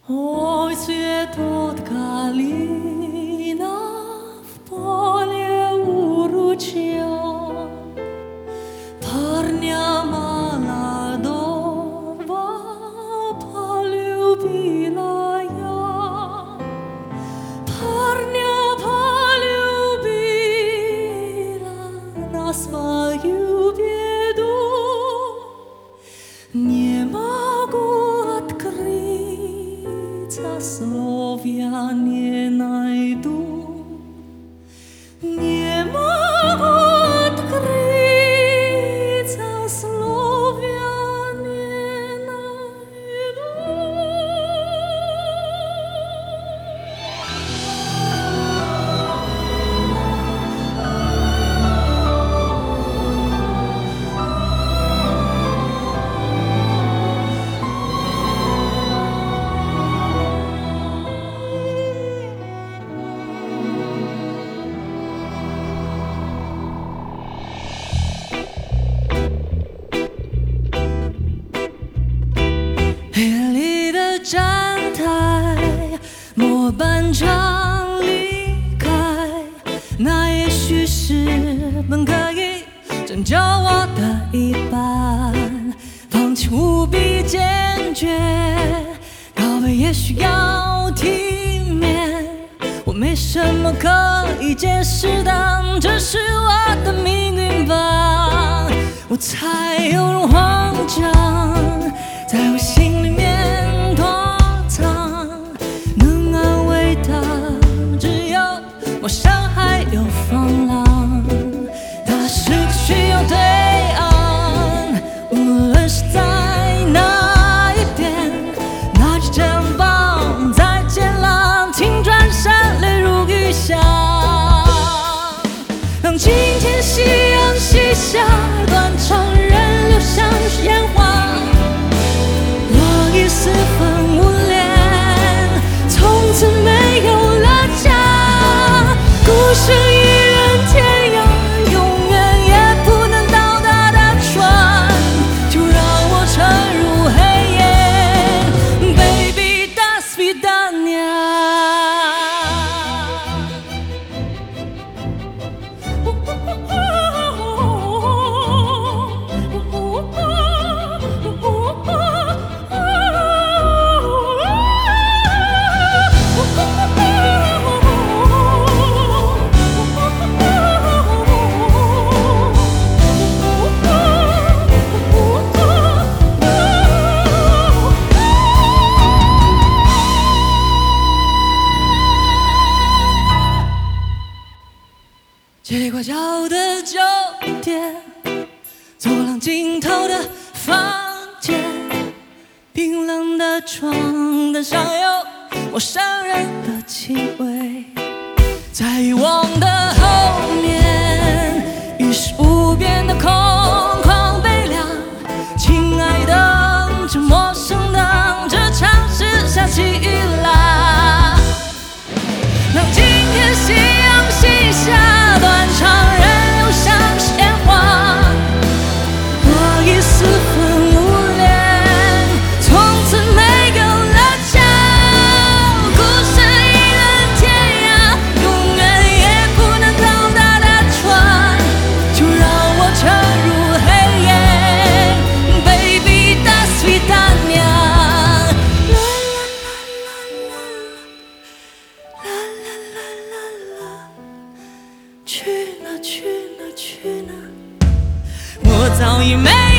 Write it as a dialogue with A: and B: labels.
A: Ой, цветут калина в поле у ручья, парня молодого полюбила я, парня полюбила на свою беду, не могу открыться, слов я не найду, не могу открыться, слов я не найду.夜里的站台，末班车离开，那也许是本可以拯救我的一半。放弃无比坚决，告别也需要体面。我没什么可以解释的，这是我的命运吧。我才有种慌张，在我心里面躲藏，能安慰的只有陌生还有风浪。它是个需要对岸，无论是在哪一边，拿着肩膀再见了，请转身，泪如雨下。让今天夕阳西下，断肠人流像是烟花。我已四分五裂，从此没有了家，孤身一人天涯，永远也不能到达的船，就让我沉入黑夜 Baby до свидания。街拐角的酒店，走廊尽头的房间，冰冷的床单上有陌生人的气味，在遗忘的后面，于是无边的空旷悲凉。亲爱的，这陌生的这城市下起雨啦，让今天夕阳西下，断肠人流像是烟花。我已四分五裂，从此没有了家，孤身一人天涯，永远也不能到达的船，就让我沉入黑夜 Baby до свидания。去哪去哪去哪，我早已没